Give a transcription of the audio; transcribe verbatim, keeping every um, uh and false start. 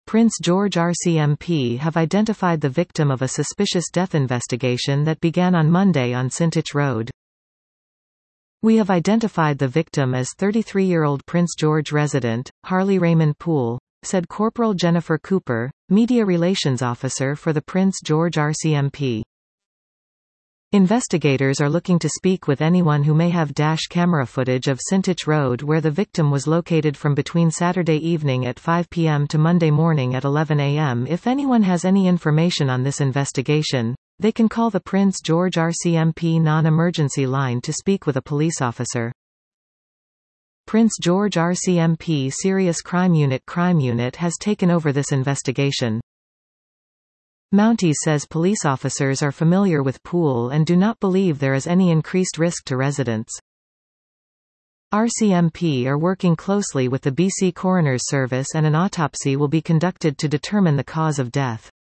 Prince George R C M P have identified the victim of a suspicious death investigation that began on Monday on Sintich Road. We have identified the victim as thirty-three-year-old Prince George resident, Harley Raymond Poole, said Corporal Jennifer Cooper, Media Relations Officer for the Prince George R C M P. Investigators are looking to speak with anyone who may have dash camera footage of Sintich Road where the victim was located from between Saturday evening at five p m to Monday morning at eleven a m If anyone has any information on this investigation, they can call the Prince George R C M P non-emergency line to speak with a police officer. Prince George R C M P Serious Crime Unit Crime Unit has taken over this investigation. Mounties says police officers are familiar with Poole and do not believe there is any increased risk to residents. R C M P are working closely with the B C Coroner's Service and an autopsy will be conducted to determine the cause of death.